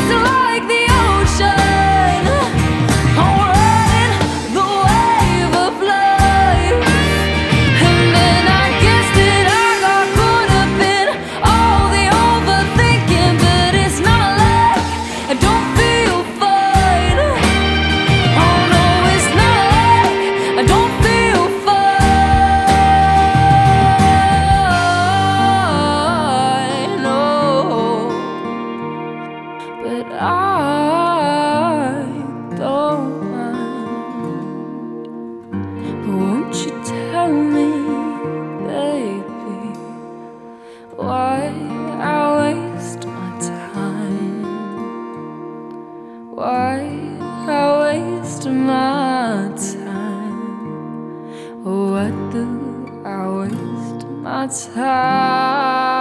like the ocean, riding the wave of life. And then I guess that I got caught up in all the overthinking, but it's not like I don't feel fine. Oh no, it's not like I don't feel fine. No, but I don't mind. But won't you tell me, baby, why I waste my time? Why I waste my time? What do I waste my time?